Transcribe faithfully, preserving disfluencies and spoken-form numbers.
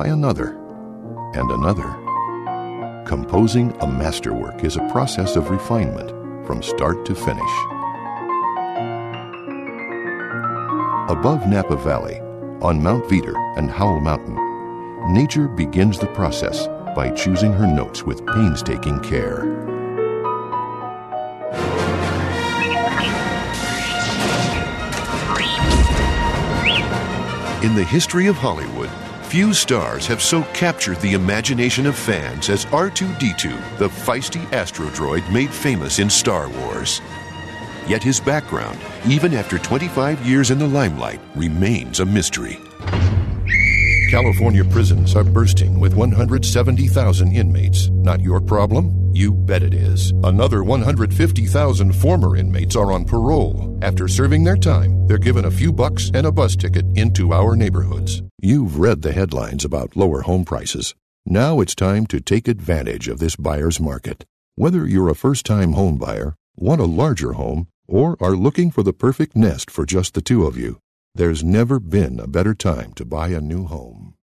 by another and another. Composing a masterwork is a process of refinement from start to finish. Above Napa Valley, on Mount Veeder and Howell Mountain, nature begins the process by choosing her notes with painstaking care. In the history of Hollywood, few stars have so captured the imagination of fans as R two D two, the feisty astrodroid made famous in Star Wars. Yet his background, even after twenty-five years in the limelight, remains a mystery. California prisons are bursting with one hundred seventy thousand inmates. Not your problem? You bet it is. Another one hundred fifty thousand former inmates are on parole. After serving their time, they're given a few bucks and a bus ticket into our neighborhoods. You've read the headlines about lower home prices. Now it's time to take advantage of this buyer's market. Whether you're a first-time home buyer, want a larger home, or are looking for the perfect nest for just the two of you, there's never been a better time to buy a new home.